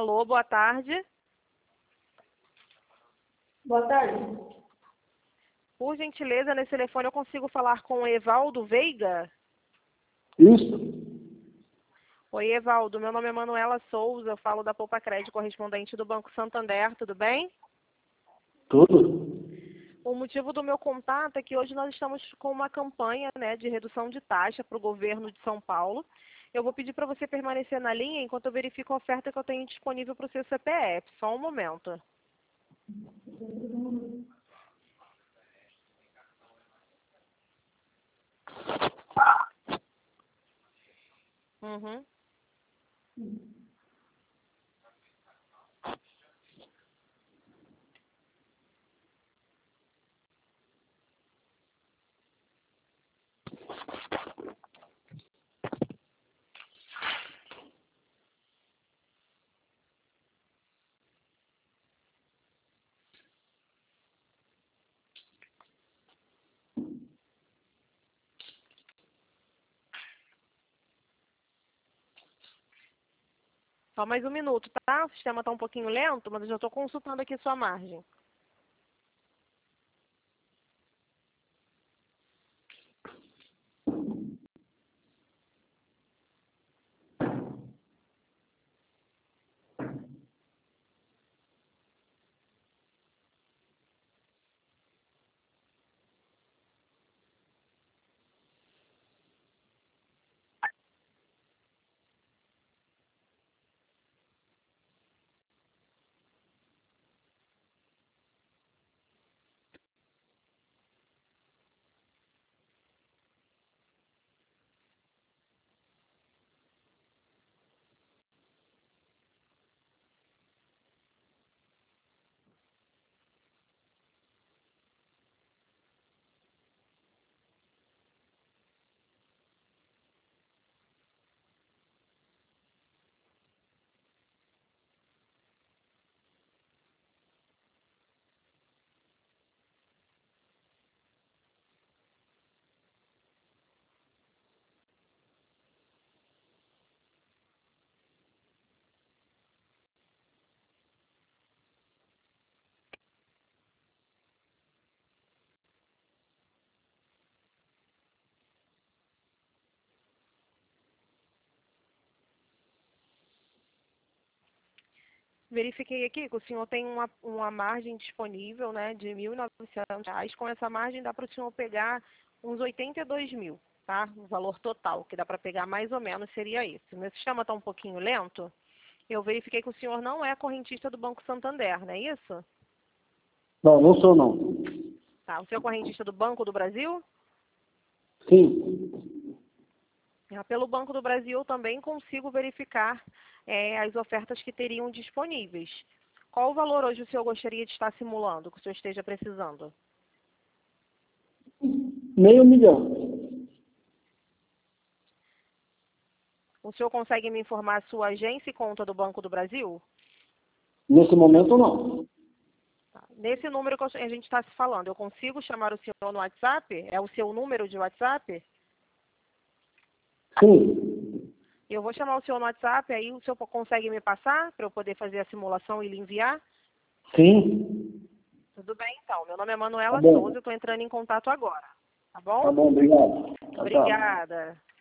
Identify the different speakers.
Speaker 1: Alô, boa tarde.
Speaker 2: Boa tarde.
Speaker 1: Por gentileza, nesse telefone eu consigo falar com o Evaldo Veiga?
Speaker 3: Isso.
Speaker 1: Oi, Evaldo. Meu nome é Manuela Souza. Eu falo da Poupa Crédito, correspondente do Banco Santander. Tudo bem?
Speaker 3: Tudo.
Speaker 1: O motivo do meu contato é que hoje nós estamos com uma campanha, de redução de taxa para o governo de São Paulo. Eu vou pedir para você permanecer na linha enquanto eu verifico a oferta que eu tenho disponível para o seu CPF. Só um momento. Uhum. Só mais um minuto, tá? O sistema está um pouquinho lento, mas eu já estou consultando aqui sua margem. Verifiquei aqui que o senhor tem uma margem disponível, de R$ 1.900. Com essa margem dá para o senhor pegar uns 82 mil, tá? O valor total que dá para pegar mais ou menos seria esse. Meu sistema está um pouquinho lento. Eu verifiquei que o senhor não é correntista do Banco Santander, não é isso?
Speaker 3: Não, não sou não.
Speaker 1: Tá. O senhor é correntista do Banco do Brasil?
Speaker 3: Sim.
Speaker 1: Pelo Banco do Brasil eu também consigo verificar as ofertas que teriam disponíveis. Qual o valor hoje o senhor gostaria de estar simulando, que o senhor esteja precisando?
Speaker 3: R$ 500.000.
Speaker 1: O senhor consegue me informar a sua agência e conta do Banco do Brasil?
Speaker 3: Nesse momento, não.
Speaker 1: Tá. Nesse número que a gente está se falando, eu consigo chamar o senhor no WhatsApp? É o seu número de WhatsApp?
Speaker 3: Sim.
Speaker 1: Eu vou chamar o senhor no WhatsApp, aí o senhor consegue me passar para eu poder fazer a simulação e lhe enviar?
Speaker 3: Sim.
Speaker 1: Tudo bem, então. Meu nome é Manuela
Speaker 3: Tá bom.
Speaker 1: Souza, eu estou entrando em contato agora. Tá bom?
Speaker 3: Tá bom, obrigado. Tchau, tchau.
Speaker 1: Obrigada.